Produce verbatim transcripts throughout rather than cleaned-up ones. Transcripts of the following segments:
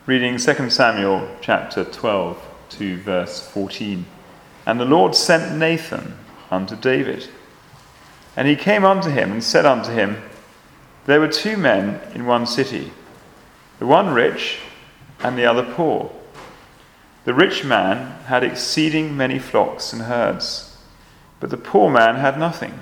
Reading Second Samuel chapter twelve to verse fourteen. And the Lord sent Nathan unto David. And he came unto him and said unto him, There were two men in one city, the one rich and the other poor. The rich man had exceeding many flocks and herds, but the poor man had nothing,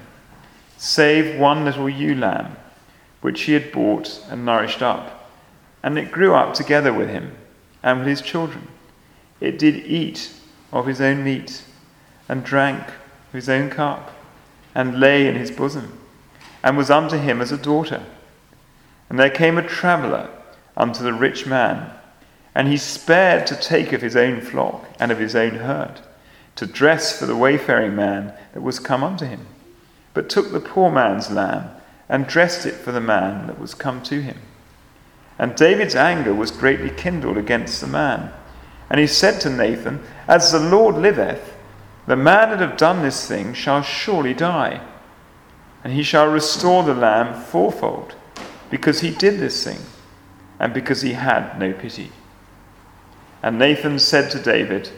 save one little ewe lamb, which he had bought and nourished up. And it grew up together with him and with his children. It did eat of his own meat, and drank of his own cup, and lay in his bosom, and was unto him as a daughter. And there came a traveller unto the rich man, and he spared to take of his own flock and of his own herd, to dress for the wayfaring man that was come unto him, but took the poor man's lamb, and dressed it for the man that was come to him. And David's anger was greatly kindled against the man. And he said to Nathan, As the Lord liveth, the man that hath done this thing shall surely die. And he shall restore the lamb fourfold, because he did this thing, and because he had no pity. And Nathan said to David,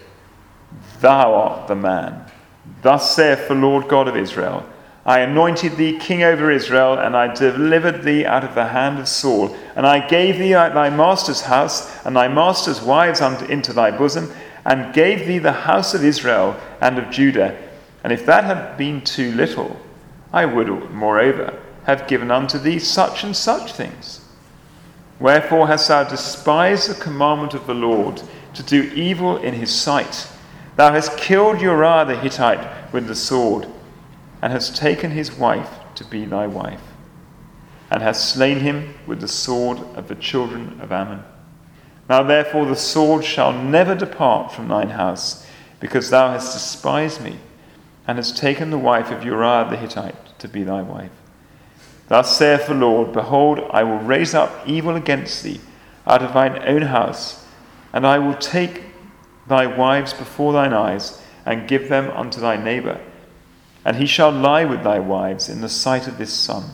Thou art the man. Thus saith the Lord God of Israel, I anointed thee king over Israel, and I delivered thee out of the hand of Saul. And I gave thee thy master's house, and thy master's wives unto, into thy bosom, and gave thee the house of Israel and of Judah. And if that had been too little, I would, moreover, have given unto thee such and such things. Wherefore hast thou despised the commandment of the Lord, to do evil in his sight? Thou hast killed Uriah the Hittite with the sword, and hast taken his wife to be thy wife, and hast slain him with the sword of the children of Ammon. Now therefore the sword shall never depart from thine house, because thou hast despised me, and hast taken the wife of Uriah the Hittite to be thy wife. Thus saith the Lord, Behold, I will raise up evil against thee out of thine own house, and I will take thy wives before thine eyes, and give them unto thy neighbour, and he shall lie with thy wives in the sight of this sun.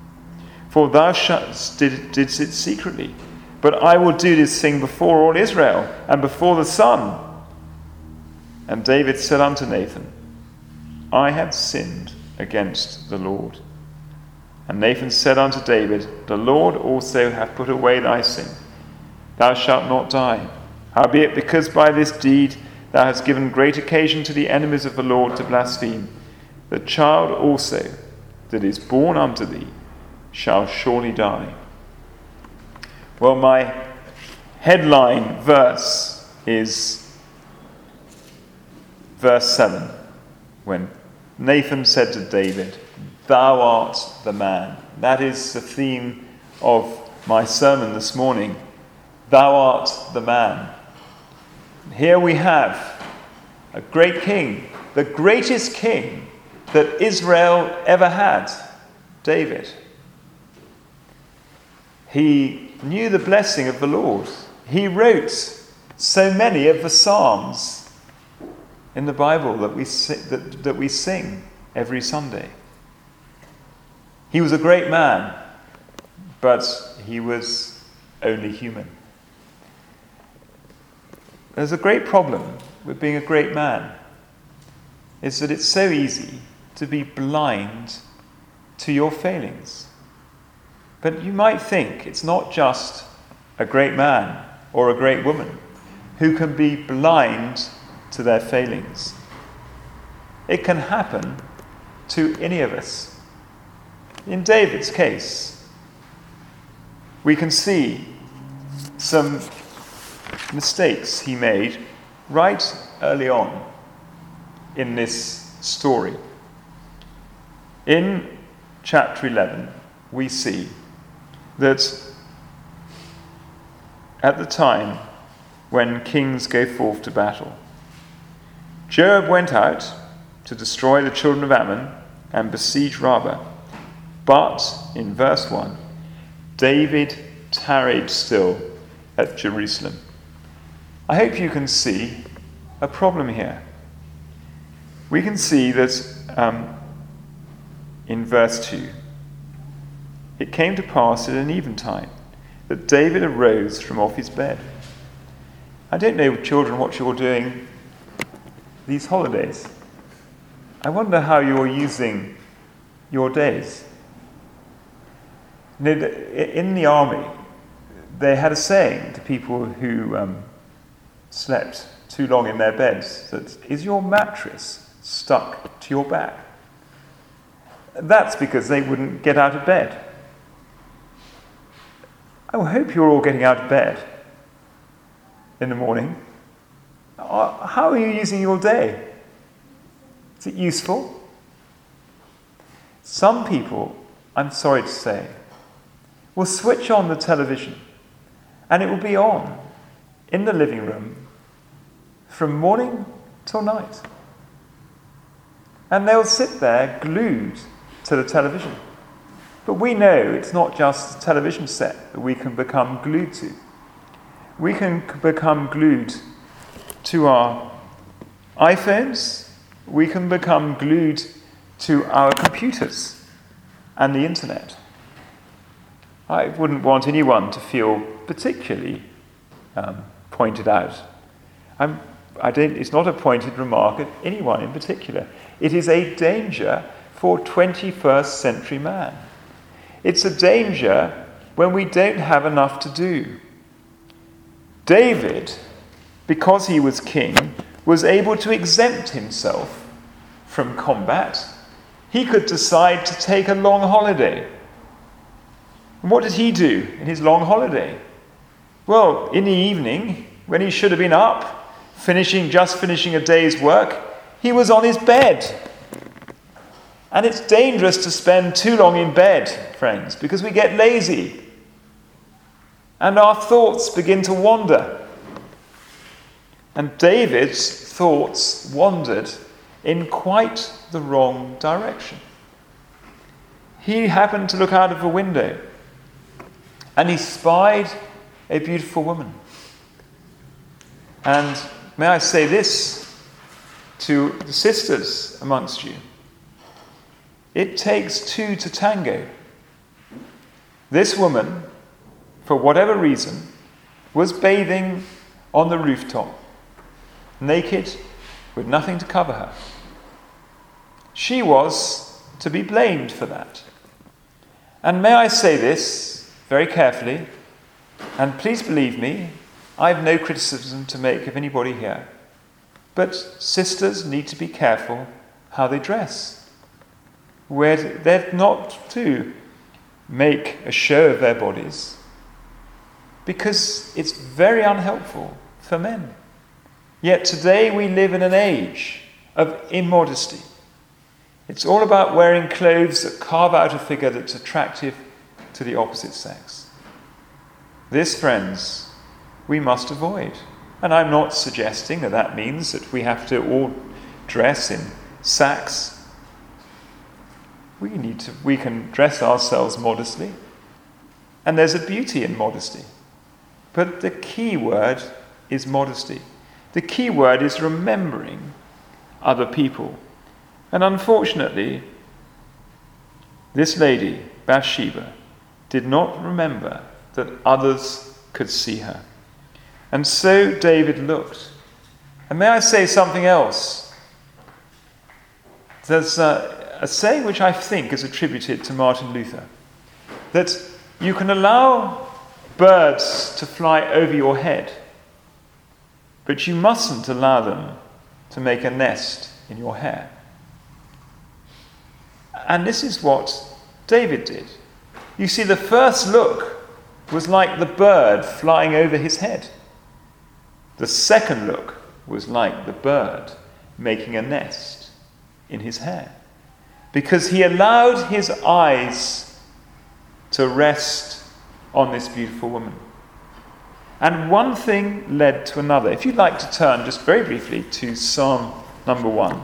For thou didst did it secretly, but I will do this thing before all Israel, and before the sun. And David said unto Nathan, I have sinned against the Lord. And Nathan said unto David, The Lord also hath put away thy sin. Thou shalt not die. Howbeit, because by this deed thou hast given great occasion to the enemies of the Lord to blaspheme, the child also that is born unto thee shall surely die. Well, my headline verse is verse seven, when Nathan said to David, Thou art the man. That is the theme of my sermon this morning. Thou art the man. Here we have a great king, the greatest king that Israel ever had, David. He knew the blessing of the Lord. He wrote so many of the Psalms in the Bible that we that, that we sing every Sunday. He was a great man, but he was only human. There's a great problem with being a great man, is that it's so easy to be blind to your failings. But you might think it's not just a great man or a great woman who can be blind to their failings. It can happen to any of us. In David's case, we can see some mistakes he made right early on in this story. In chapter eleven, we see that at the time when kings go forth to battle, Joab went out to destroy the children of Ammon and besiege Rabbah. But, in verse one, David tarried still at Jerusalem. I hope you can see a problem here. We can see that um, in verse two, it came to pass at an eventide that David arose from off his bed I don't know, children, what you're doing these holidays. I wonder how you're using your days. You know, in the army, they had a saying to people who um, slept too long in their beds, that, is your mattress stuck to your back? That's because they wouldn't get out of bed. I hope you're all getting out of bed in the morning. How are you using your day? Is it useful? Some people, I'm sorry to say, will switch on the television and it will be on in the living room from morning till night. And they'll sit there glued to the television. But we know it's not just the television set that we can become glued to. We can become glued to our iPhones. We can become glued to our computers and the internet. I wouldn't want anyone to feel particularly um, pointed out. I'm, I don't, it's not a pointed remark at anyone in particular. It is a danger for twenty-first century man. It's a danger when we don't have enough to do. David, because he was king, was able to exempt himself from combat. He could decide to take a long holiday. And what did he do in his long holiday? Well, in the evening, when he should have been up, finishing, just finishing a day's work, he was on his bed. And it's dangerous to spend too long in bed, friends, because we get lazy. And our thoughts begin to wander. And David's thoughts wandered in quite the wrong direction. He happened to look out of a window and he spied a beautiful woman. And may I say this to the sisters amongst you. It takes two to tango. This woman, for whatever reason, was bathing on the rooftop, naked, with nothing to cover her. She was to be blamed for that. And may I say this very carefully, and please believe me, I have no criticism to make of anybody here, but sisters need to be careful how they dress. Where they're not to make a show of their bodies, because it's very unhelpful for men. Yet today we live in an age of immodesty. It's all about wearing clothes that carve out a figure that's attractive to the opposite sex. This, friends, we must avoid. And I'm not suggesting that that means that we have to all dress in sacks. We need to, we can dress ourselves modestly. And there's a beauty in modesty. But the key word is modesty. The key word is remembering other people. And unfortunately, this lady, Bathsheba, did not remember that others could see her. And so David looked. And may I say something else? There's a, a saying which I think is attributed to Martin Luther, that you can allow birds to fly over your head, but you mustn't allow them to make a nest in your hair. And this is what David did. You see, the first look was like the bird flying over his head. The second look was like the bird making a nest in his hair, because he allowed his eyes to rest on this beautiful woman. And one thing led to another. If you'd like to turn just very briefly to Psalm number one.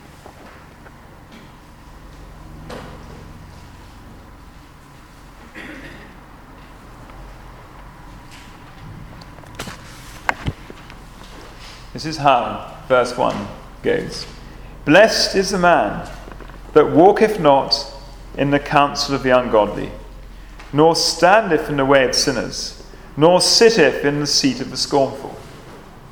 This is how verse one goes. Blessed is the man that walketh not in the counsel of the ungodly, nor standeth in the way of sinners, nor sitteth in the seat of the scornful.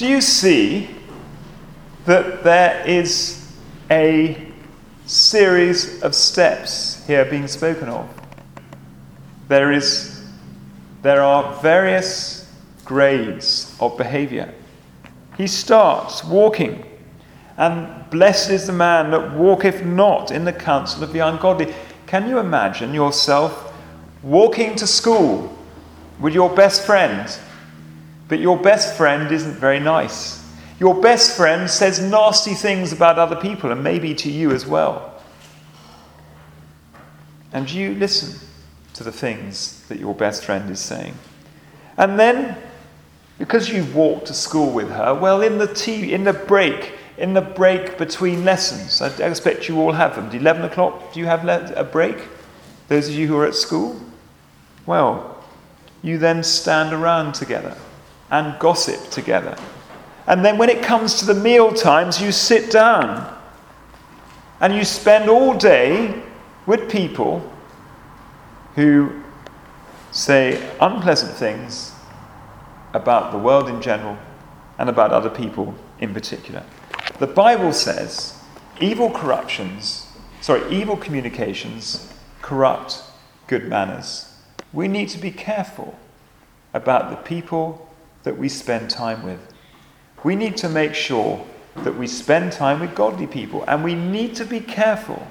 Do you see that there is a series of steps here being spoken of? There is, there are various grades of behavior. He starts walking, and blessed is the man that walketh not in the counsel of the ungodly. Can you imagine yourself walking to school with your best friend, but your best friend isn't very nice? Your best friend says nasty things about other people, and maybe to you as well. And you listen to the things that your best friend is saying. And then, because you've walked to school with her, well, in the tea, in the break, in the break between lessons, I expect you all have them. At eleven o'clock, do you have a break? Those of you who are at school? Well, you then stand around together and gossip together. And then when it comes to the meal times, you sit down and you spend all day with people who say unpleasant things about the world in general and about other people in particular. The Bible says evil corruptions, sorry, evil communications corrupt good manners. We need to be careful about the people that we spend time with. We need to make sure that we spend time with godly people, and we need to be careful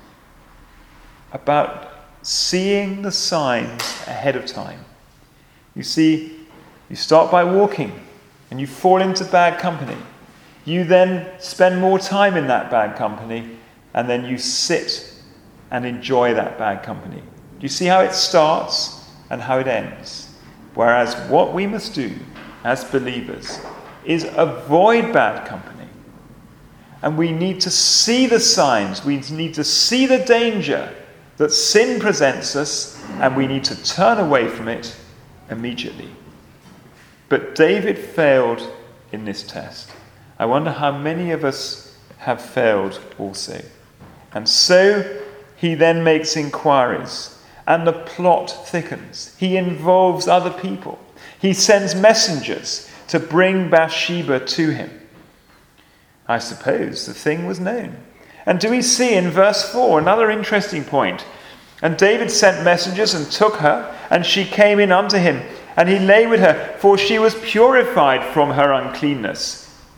about seeing the signs ahead of time. You see, you start by walking and you fall into bad company. You then spend more time in that bad company, and then you sit and enjoy that bad company. Do you see how it starts and how it ends? Whereas what we must do as believers is avoid bad company. And we need to see the signs. We need to see the danger that sin presents us, and we need to turn away from it immediately. But David failed in this test. I wonder how many of us have failed also. And so he then makes inquiries, and the plot thickens. He involves other people. He sends messengers to bring Bathsheba to him. I suppose the thing was known. And do we see in verse four another interesting point? And David sent messengers and took her, and she came in unto him, and he lay with her, for she was purified from her uncleanness.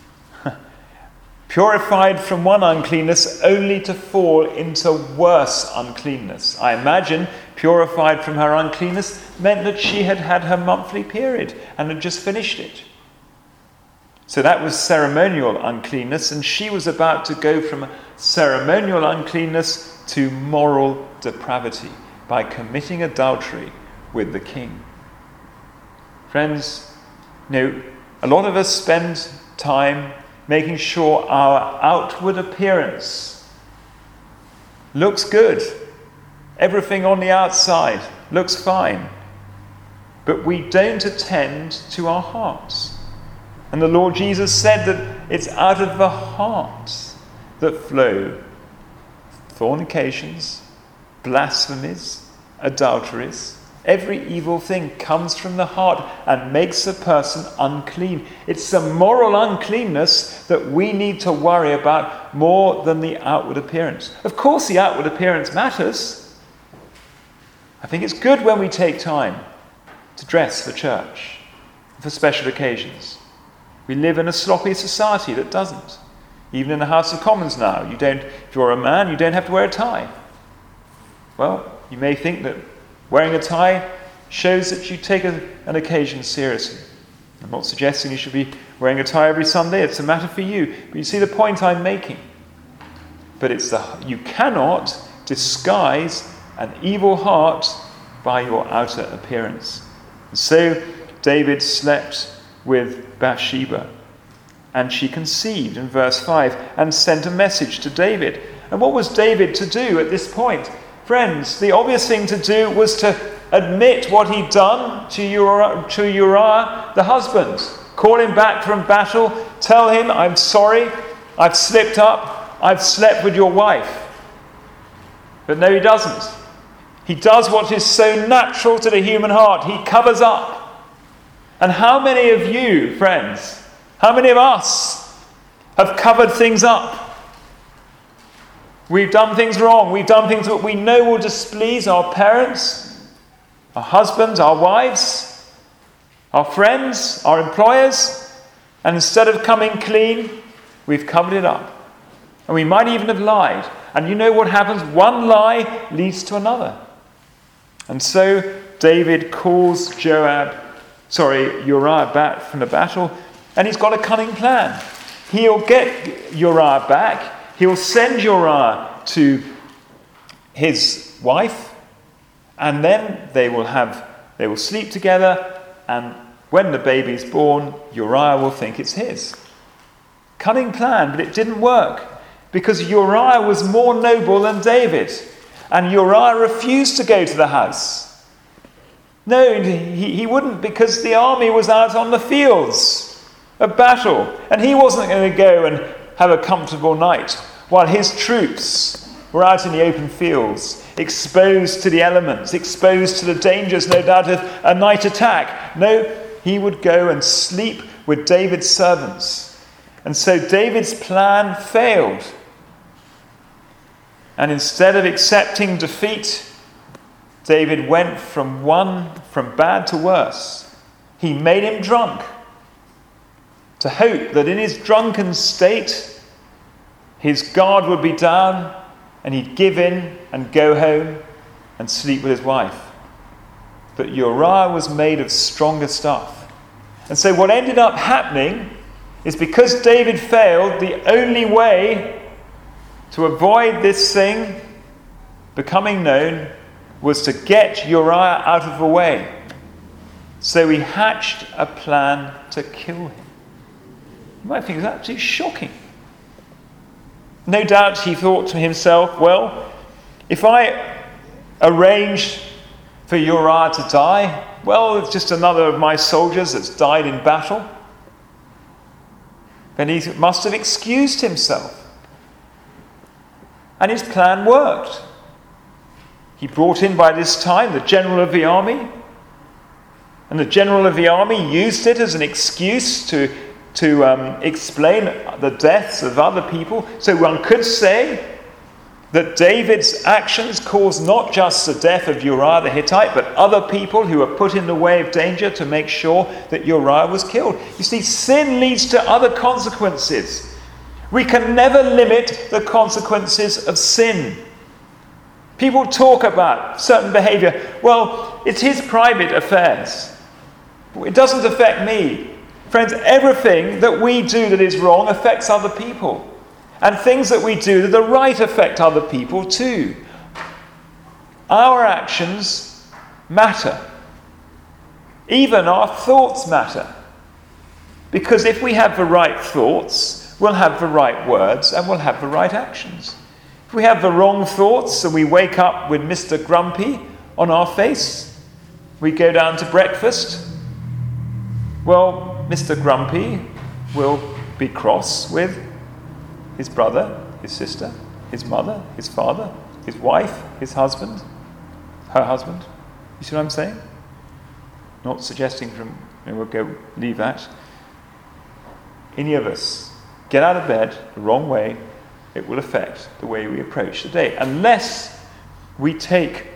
Purified from one uncleanness only to fall into worse uncleanness. I imagine purified from her uncleanness meant that she had had her monthly period and had just finished it. So that was ceremonial uncleanness, and she was about to go from ceremonial uncleanness to moral depravity by committing adultery with the king. Friends, you know, a lot of us spend time making sure our outward appearance looks good. Everything on the outside looks fine. But we don't attend to our hearts. And the Lord Jesus said that it's out of the heart that flow fornications, blasphemies, adulteries. Every evil thing comes from the heart and makes a person unclean. It's the moral uncleanness that we need to worry about more than the outward appearance. Of course, the outward appearance matters. I think it's good when we take time to dress for church, for special occasions. We live in a sloppy society that doesn't. Even in the House of Commons now, you don't, if you're a man, you don't have to wear a tie. Well, you may think that wearing a tie shows that you take a, an occasion seriously. I'm not suggesting you should be wearing a tie every Sunday. It's a matter for you. But you see the point I'm making. But it's the you cannot disguise an evil heart by your outer appearance. And so David slept with Bathsheba, and she conceived in verse five and sent a message to David. And what was David to do at this point? Friends, the obvious thing to do was to admit what he'd done to Uriah, to Uriah the husband. Call him back from battle. Tell him, I'm sorry, I've slipped up, I've slept with your wife. But no, he doesn't. He does what is so natural to the human heart. He covers up. And how many of you, friends, How many of us have covered things up? We've done things wrong. We've done things that we know will displease our parents, our husbands, our wives, our friends, our employers. And instead of coming clean, we've covered it up. And we might even have lied. And you know what happens? One lie leads to another. And so David calls Joab, sorry, Uriah back from the battle, and he's got a cunning plan. He'll get Uriah back. He'll send Uriah to his wife, and then they will have they will sleep together, and when the baby's born, Uriah will think it's his. Cunning plan, but it didn't work, because Uriah was more noble than David, and Uriah refused to go to the house. No, he, he wouldn't, because the army was out on the fields of battle, and he wasn't going to go and have a comfortable night while his troops were out in the open fields, exposed to the elements, exposed to the dangers, no doubt, of a night attack. No, he would go and sleep with David's servants. And so David's plan failed. And instead of accepting defeat, David went from one, from bad to worse. He made him drunk, to hope that in his drunken state, his guard would be down and he'd give in and go home and sleep with his wife. But Uriah was made of stronger stuff. And so what ended up happening is, because David failed, the only way to avoid this thing becoming known was to get Uriah out of the way. So he hatched a plan to kill him. You might think it's absolutely shocking. No doubt he thought to himself, well, if I arrange for Uriah to die, well, it's just another of my soldiers that's died in battle. Then he must have excused himself. And his plan worked. He brought in by this time the general of the army. And the general of the army used it as an excuse to, to um, explain the deaths of other people. So one could say that David's actions caused not just the death of Uriah the Hittite, but other people who were put in the way of danger to make sure that Uriah was killed. You see, sin leads to other consequences. We can never limit the consequences of sin. People talk about certain behavior. Well, it's his private affairs. It doesn't affect me. Friends, everything that we do that is wrong affects other people. And things that we do that are right affect other people too. Our actions matter. Even our thoughts matter. Because if we have the right thoughts, we'll have the right words and we'll have the right actions. If we have the wrong thoughts and we wake up with Mister Grumpy on our face, we go down to breakfast, well, Mister Grumpy will be cross with his brother, his sister, his mother, his father, his wife, his husband, her husband. You see what I'm saying? Not suggesting from, you know, we'll go leave that. Any of us get out of bed the wrong way, it will affect the way we approach the day. Unless we take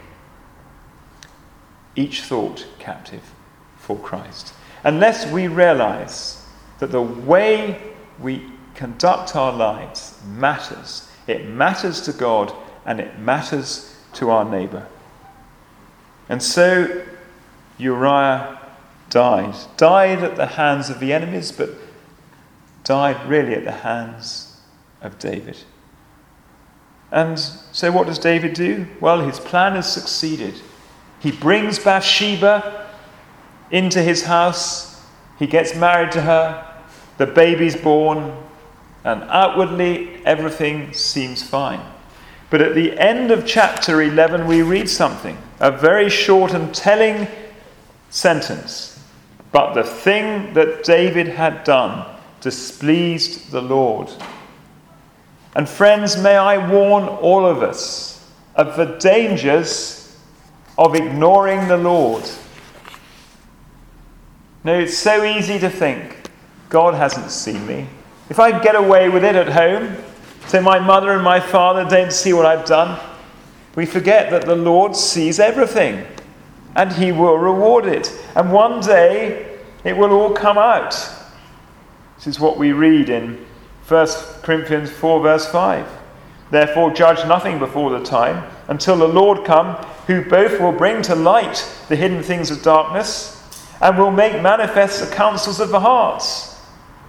each thought captive for Christ. Unless we realize that the way we conduct our lives matters. It matters to God and it matters to our neighbour. And so Uriah died. Died at the hands of the enemies, but died really at the hands of David. And so what does David do? Well, his plan has succeeded. He brings Bathsheba into his house. He gets married to her. The baby's born. And outwardly, everything seems fine. But at the end of chapter eleven, we read something. A very short and telling sentence. But the thing that David had done displeased the Lord. And friends, may I warn all of us of the dangers of ignoring the Lord. No, it's so easy to think, God hasn't seen me. If I get away with it at home, so my mother and my father don't see what I've done, we forget that the Lord sees everything and he will reward it. And one day it will all come out. This is what we read in First Corinthians four verse five. Therefore judge nothing before the time, until the Lord come, who both will bring to light the hidden things of darkness, and will make manifest the counsels of the hearts.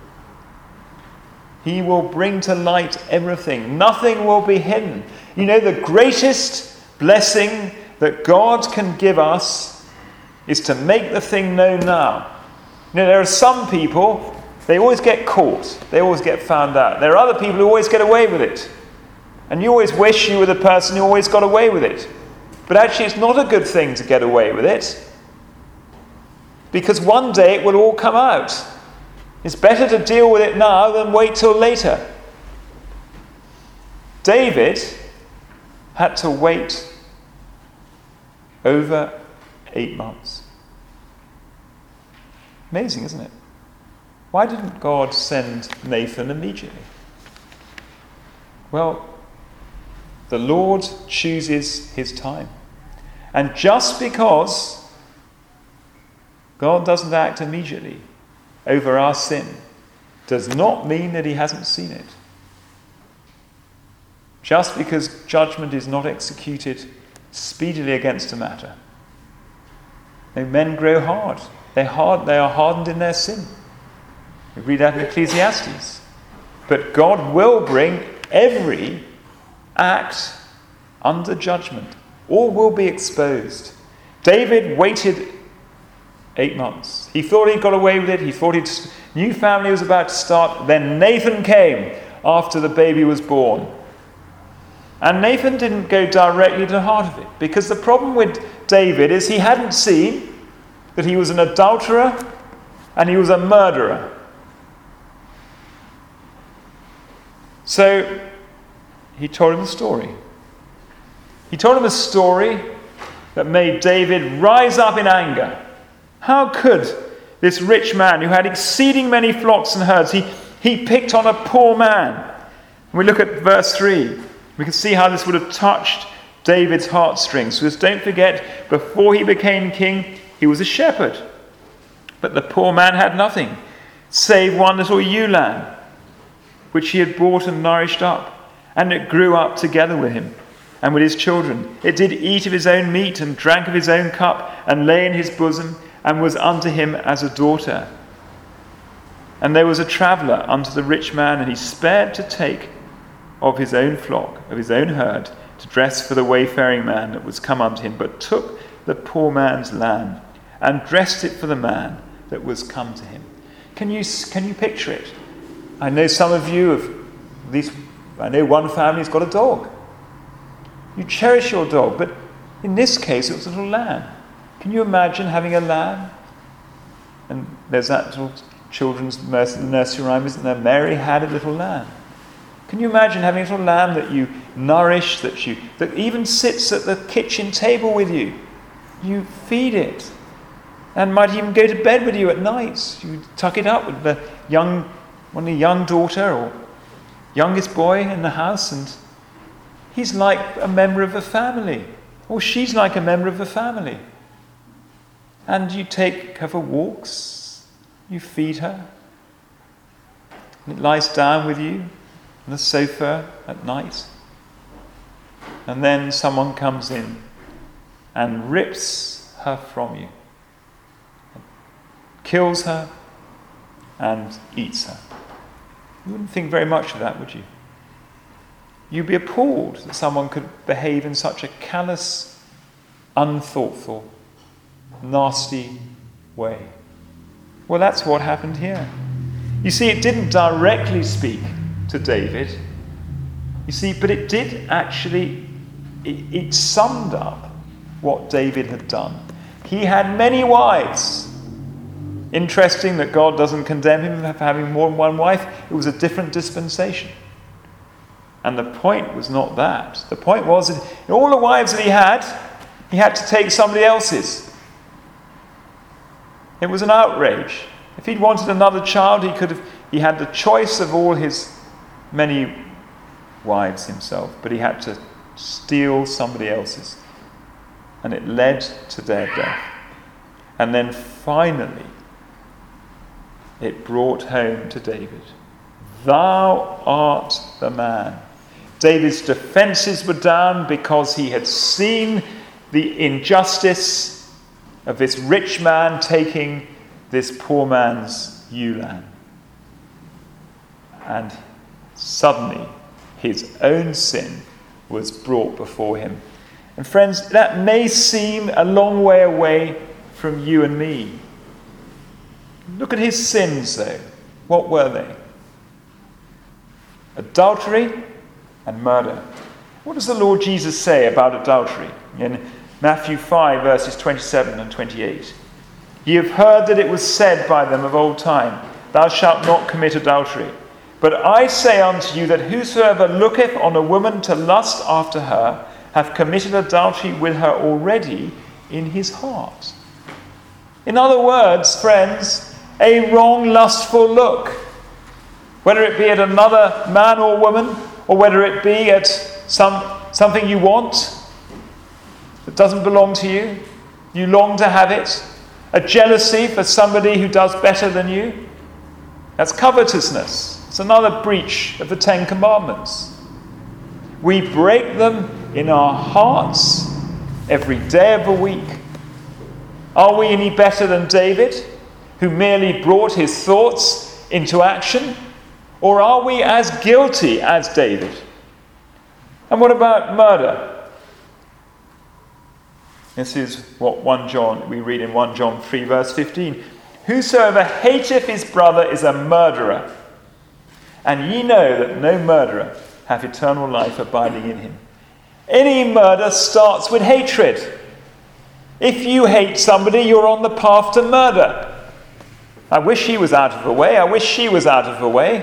He will bring to light everything. Nothing will be hidden. You know, the greatest blessing that God can give us is to make the thing known now. You know, there are some people, they always get caught. They always get found out. There are other people who always get away with it. And you always wish you were the person who always got away with it. But actually, it's not a good thing to get away with it. Because one day it will all come out. It's better to deal with it now than wait till later. David had to wait over eight months. Amazing, isn't it? Why didn't God send Nathan immediately? Well, the Lord chooses his time. And just because God doesn't act immediately over our sin does not mean that he hasn't seen it. Just because judgment is not executed speedily against a matter. No, men grow hard. They're hard. They are hardened in their sin. We read that in Ecclesiastes. But God will bring every act under judgment. All will be exposed. David waited eight months. He thought he got away with it. He thought his new family was about to start. Then Nathan came after the baby was born. And Nathan didn't go directly to the heart of it, because the problem with David is he hadn't seen that he was an adulterer and he was a murderer. So he told him a story. He told him a story that made David rise up in anger. How could this rich man who had exceeding many flocks and herds, he, he picked on a poor man? We look at verse three. We can see how this would have touched David's heartstrings. Because don't forget, before he became king, he was a shepherd. But the poor man had nothing, save one little ewe lamb, which he had bought and nourished up. And it grew up together with him and with his children. It did eat of his own meat and drank of his own cup and lay in his bosom and was unto him as a daughter. And there was a traveller unto the rich man, and he spared to take of his own flock, of his own herd, to dress for the wayfaring man that was come unto him, but took the poor man's lamb and dressed it for the man that was come to him. Can you can you picture it? I know some of you have, at least I know one family's got a dog. You cherish your dog, but in this case it was a little lamb. Can you imagine having a lamb? And there's that little children's nursery rhyme, isn't there? Mary had a little lamb. Can you imagine having a little lamb that you nourish, that you that even sits at the kitchen table with you? You feed it, and might even go to bed with you at night. You tuck it up with the young, one the young daughter or youngest boy in the house, and he's like a member of the family, or she's like a member of the family. And you take her for walks, you feed her, and it lies down with you on the sofa at night. And then someone comes in and rips her from you, kills her and eats her. You wouldn't think very much of that, would you? You'd be appalled that someone could behave in such a callous, unthoughtful, nasty way. Well, that's what happened here. You see, it didn't directly speak to David. You see, but it did actually, it, it summed up what David had done. He had many wives. Interesting that God doesn't condemn him for having more than one wife. It was a different dispensation. And the point was not that. The point was that in all the wives that he had, he had to take somebody else's. It was an outrage. If he'd wanted another child, he could have, he had the choice of all his many wives himself, but he had to steal somebody else's. And it led to their death. And then finally, it brought home to David, "Thou art the man." David's defenses were down because he had seen the injustice of this rich man taking this poor man's ewe lamb. And suddenly, his own sin was brought before him. And friends, that may seem a long way away from you and me. Look at his sins, though. What were they? Adultery and murder. What does the Lord Jesus say about adultery? In Matthew five, verses twenty-seven and twenty-eight. "Ye have heard that it was said by them of old time, Thou shalt not commit adultery. But I say unto you that whosoever looketh on a woman to lust after her, hath committed adultery with her already in his heart." In other words, friends, a wrong, lustful look, whether it be at another man or woman, or whether it be at some something you want that doesn't belong to you, you long to have it, a jealousy for somebody who does better than you, that's covetousness. It's another breach of the Ten Commandments. We break them in our hearts every day of the week. Are we any better than David, who merely brought his thoughts into action? Or are we as guilty as David? And what about murder? This is what First John, we read in First John three, verse fifteen. "Whosoever hateth his brother is a murderer. And ye know that no murderer hath eternal life abiding in him." Any murder starts with hatred. If you hate somebody, you're on the path to murder. I wish he was out of the way. I wish she was out of the way.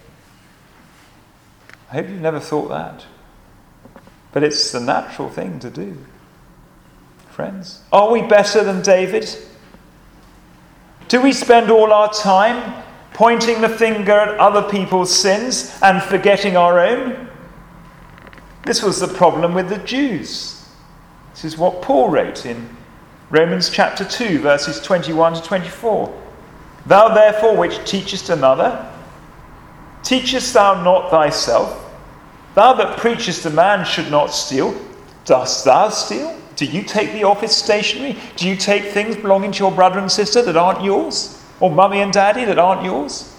I hope you've never thought that. But it's the natural thing to do. Friends, are we better than David? Do we spend all our time pointing the finger at other people's sins and forgetting our own? This was the problem with the Jews. This is what Paul wrote in Romans chapter two, verses twenty-one to twenty-four. "Thou therefore which teachest another, teachest thou not thyself? Thou that preachest a man should not steal, dost thou steal? Do you take the office stationery? Do you take things belonging to your brother and sister that aren't yours? Or mummy and daddy that aren't yours?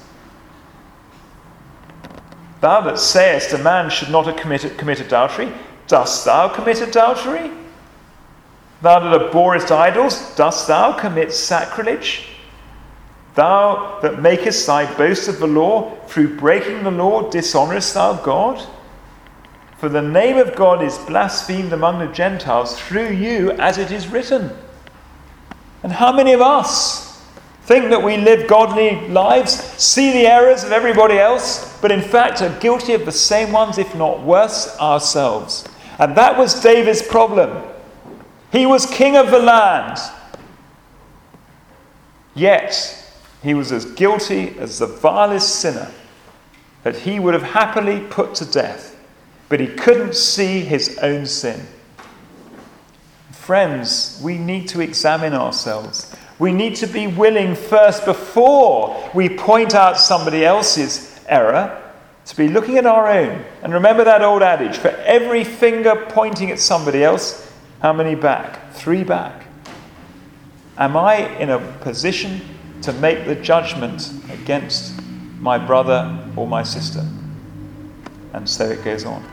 Thou that sayest a man should not commit, commit adultery, dost thou commit adultery? Thou that abhorrest idols, dost thou commit sacrilege? Thou that makest thy boast of the law, through breaking the law dishonourest thou God? For the name of God is blasphemed among the Gentiles through you, as it is written." And how many of us think that we live godly lives, see the errors of everybody else, but in fact are guilty of the same ones, if not worse, ourselves? And that was David's problem. He was king of the land. Yet, he was as guilty as the vilest sinner that he would have happily put to death. But he couldn't see his own sin. Friends, we need to examine ourselves. We need to be willing first, before we point out somebody else's error, to be looking at our own. And remember that old adage, for every finger pointing at somebody else, how many back? Three back. Am I in a position to make the judgment against my brother or my sister? And so it goes on.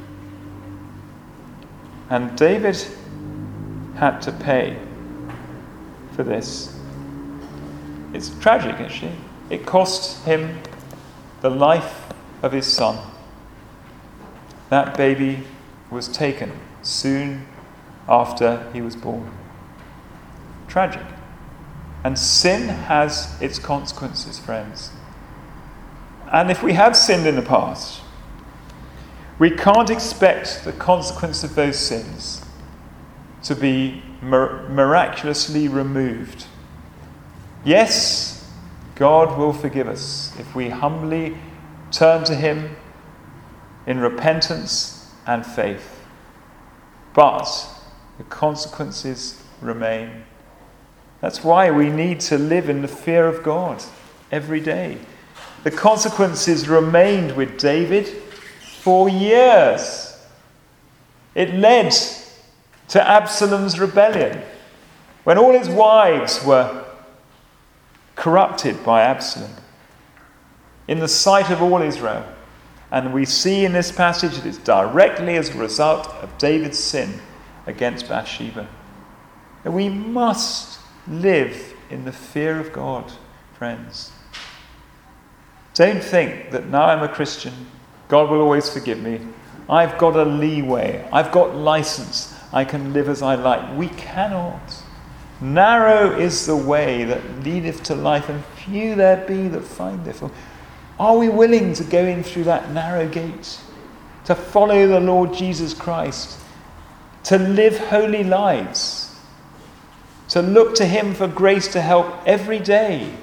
And David had to pay for this. It's tragic, actually. It cost him the life of his son. That baby was taken soon after he was born. Tragic. And sin has its consequences, friends. And if we have sinned in the past, we can't expect the consequence of those sins to be mir- miraculously removed. Yes, God will forgive us if we humbly turn to him in repentance and faith. But the consequences remain. That's why we need to live in the fear of God every day. The consequences remained with David for years. It led to Absalom's rebellion, when all his wives were corrupted by Absalom in the sight of all Israel. And we see in this passage that it's directly as a result of David's sin against Bathsheba. And we must live in the fear of God, friends. Don't think that now I'm a Christian, God will always forgive me. I've got a leeway. I've got license. I can live as I like. We cannot. Narrow is the way that leadeth to life, and few there be that find it. Are we willing to go in through that narrow gate, to follow the Lord Jesus Christ, to live holy lives, to look to him for grace to help every day,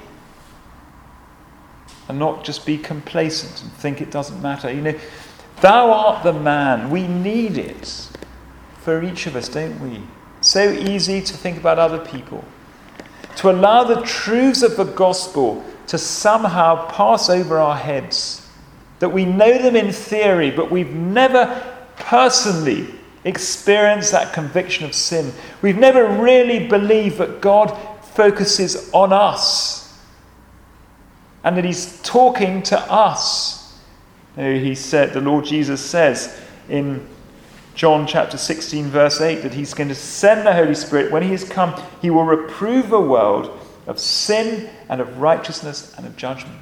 and not just be complacent and think it doesn't matter? You know, thou art the man. We need it for each of us, don't we? So easy to think about other people, to allow the truths of the gospel to somehow pass over our heads, that we know them in theory, but we've never personally experienced that conviction of sin. We've never really believed that God focuses on us and that he's talking to us. You know, he said, the Lord Jesus says in John chapter sixteen verse eight that he's going to send the Holy Spirit. When he has come, he will reprove the world of sin and of righteousness and of judgment.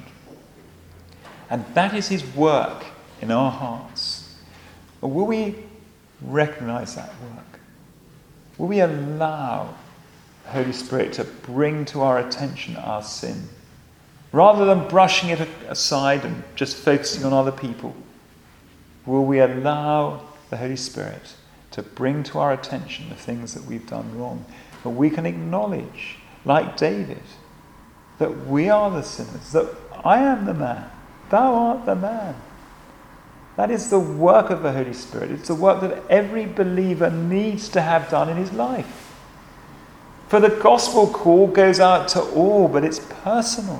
And that is his work in our hearts. Or will we recognize that work? Will we allow the Holy Spirit to bring to our attention our sin, rather than brushing it aside and just focusing on other people? Will we allow the Holy Spirit to bring to our attention the things that we've done wrong? But we can acknowledge, like David, that we are the sinners, that I am the man, thou art the man. That is the work of the Holy Spirit. It's the work that every believer needs to have done in his life. For the gospel call goes out to all, but it's personal.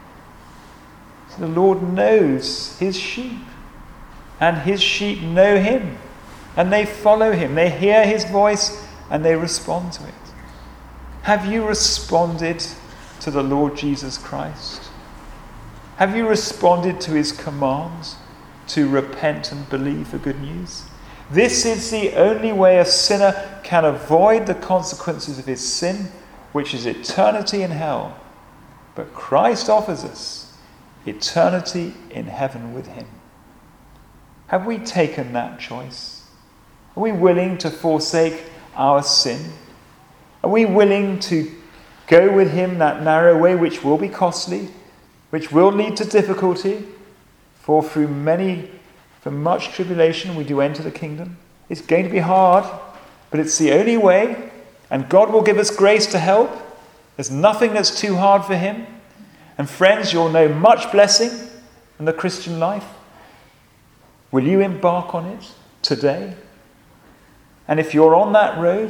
So the Lord knows his sheep, and his sheep know him. And they follow him. They hear his voice and they respond to it. Have you responded to the Lord Jesus Christ? Have you responded to his commands to repent and believe the good news? This is the only way a sinner can avoid the consequences of his sin, which is eternity in hell. But Christ offers us eternity in heaven with him. Have we taken that choice? Are we willing to forsake our sin? Are we willing to go with him that narrow way, which will be costly, which will lead to difficulty? For through many, for much tribulation we do enter the kingdom. It's going to be hard, but it's the only way, and God will give us grace to help. There's nothing that's too hard for him. And friends, you'll know much blessing in the Christian life. Will you embark on it today? And if you're on that road,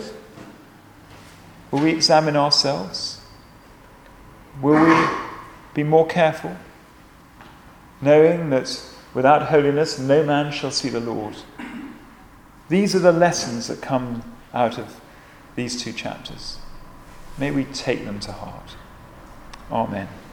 will we examine ourselves? Will we be more careful, knowing that without holiness no man shall see the Lord? These are the lessons that come out of these two chapters. May we take them to heart. Amen.